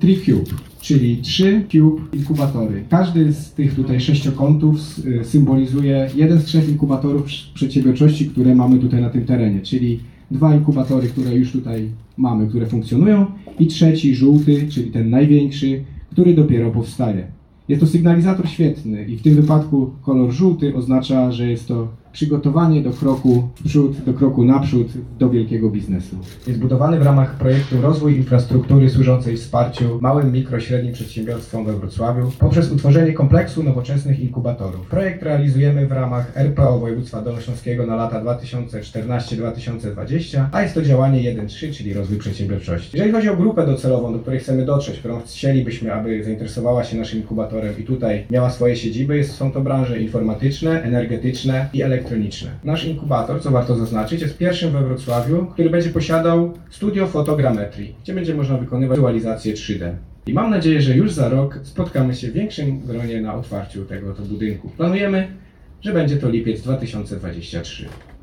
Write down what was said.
TreeCube, czyli 3 Cube inkubatory. Każdy z tych tutaj sześciokątów symbolizuje jeden z 3 inkubatorów przedsiębiorczości, które mamy tutaj na tym terenie, czyli 2 inkubatory, które już tutaj mamy, które funkcjonują i trzeci żółty, czyli ten największy, który dopiero powstaje. Jest to sygnalizator świetny i w tym wypadku kolor żółty oznacza, że jest to przygotowanie do kroku w przód, do kroku naprzód do wielkiego biznesu. Jest budowany w ramach projektu Rozwój infrastruktury służącej wsparciu małym, mikro, średnim przedsiębiorstwom we Wrocławiu poprzez utworzenie kompleksu nowoczesnych inkubatorów. Projekt realizujemy w ramach RPO województwa dolnośląskiego na lata 2014-2020, a jest to działanie 1.3, czyli rozwój przedsiębiorczości. Jeżeli chodzi o grupę docelową, do której chcemy dotrzeć, którą chcielibyśmy, aby zainteresowała się naszym inkubatorem i tutaj miała swoje siedziby, są to branże informatyczne, energetyczne i elektroniczne. Nasz inkubator, co warto zaznaczyć, jest pierwszym we Wrocławiu, który będzie posiadał studio fotogrametrii, gdzie będzie można wykonywać wizualizację 3D. I mam nadzieję, że już za rok spotkamy się w większym gronie na otwarciu tego budynku. Planujemy, że będzie to lipiec 2023.